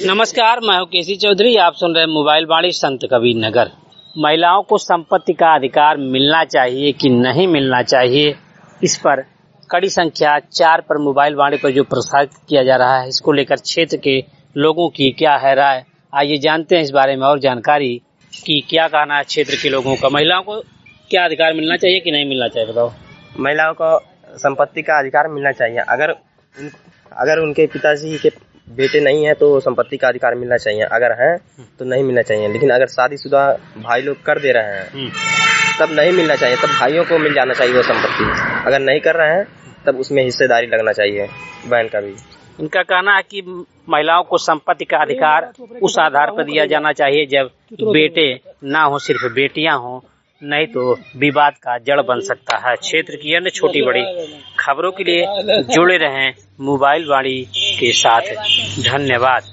नमस्कार, मैं हूं केसी चौधरी। आप सुन रहे हैं मोबाइल वाणी संत कबीर नगर। महिलाओं को संपत्ति का अधिकार मिलना चाहिए कि नहीं मिलना चाहिए, इस पर कड़ी संख्या 4 पर मोबाइल वाणी पर जो प्रसारित किया जा रहा है, इसको लेकर क्षेत्र के लोगों की क्या है राय, आइए जानते हैं इस बारे में और जानकारी कि क्या कहना है क्षेत्र के लोगों का। महिलाओं को क्या अधिकार मिलना चाहिए कि नहीं मिलना चाहिए, बताओ। महिलाओं को संपत्ति का अधिकार मिलना चाहिए। अगर उनके पिताजी के बेटे नहीं है तो संपत्ति का अधिकार मिलना चाहिए, अगर है तो नहीं मिलना चाहिए। लेकिन अगर शादीशुदा भाई लोग कर दे रहे हैं तब नहीं मिलना चाहिए, तब भाइयों को मिल जाना चाहिए वो संपत्ति। अगर नहीं कर रहे हैं तब उसमें हिस्सेदारी लगना चाहिए बहन का भी। इनका कहना है कि महिलाओं को संपत्ति का अधिकार उस आधार पर दिया जाना चाहिए जब बेटे ना हो, सिर्फ बेटियां हो, नहीं तो विवाद का जड़ बन सकता है। क्षेत्र की अन्य छोटी बड़ी खबरों के लिए जुड़े रहें मोबाइल वाणी के साथ। धन्यवाद।